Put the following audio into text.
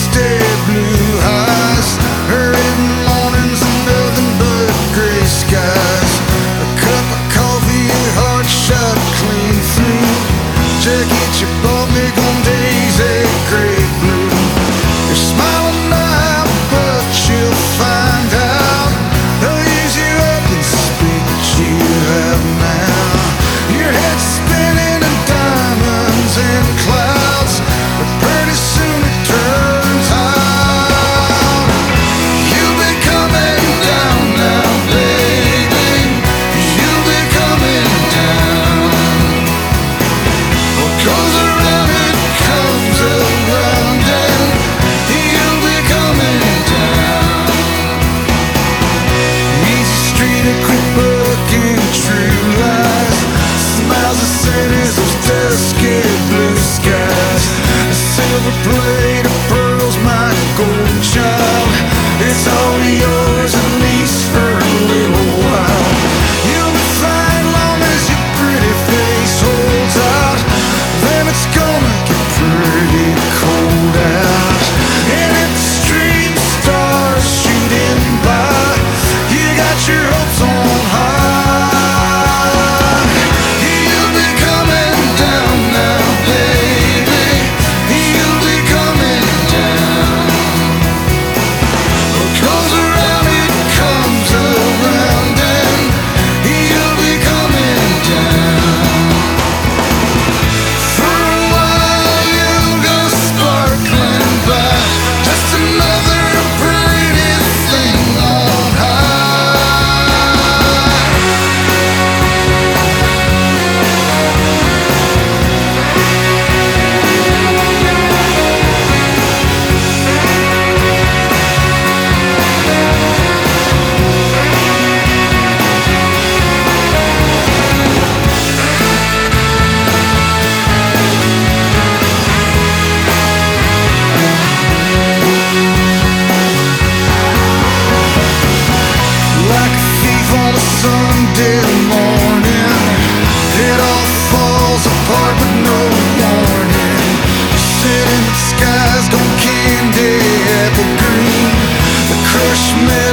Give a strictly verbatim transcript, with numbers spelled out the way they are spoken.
misty blue eyes, early mornings and nothing but gray skies. A cup of coffee, a hard shot clean through. Jacket you bought me gone daisy gray blue. You're smiling now, but you'll find out they'll use you up and speak what you have now. Your head's spinning in diamonds and clouds, but pretty soon it turns out you'll be coming down now, baby. You'll be coming down. What goes around it comes around, and you'll be coming down. Easy street, a quick book in true lies. Smiles of cities, those dusky blue skies. A silver plate of pearls, my golden child. It's all yours, at least for a little while. You'll be fine long as your pretty face holds out. Then it's gonna get pretty cold out. And if the street stars shooting by, you got your hopes on high. You'll be coming down now, baby. You'll be coming down. What goes around it comes around, and you'll be coming down. For a while you'll go sparkling by, just another pretty thing on high. Like a thief on a Sunday morning, it all falls apart with no warning. Sitting in the skies, gone candy apple green. The crushed metal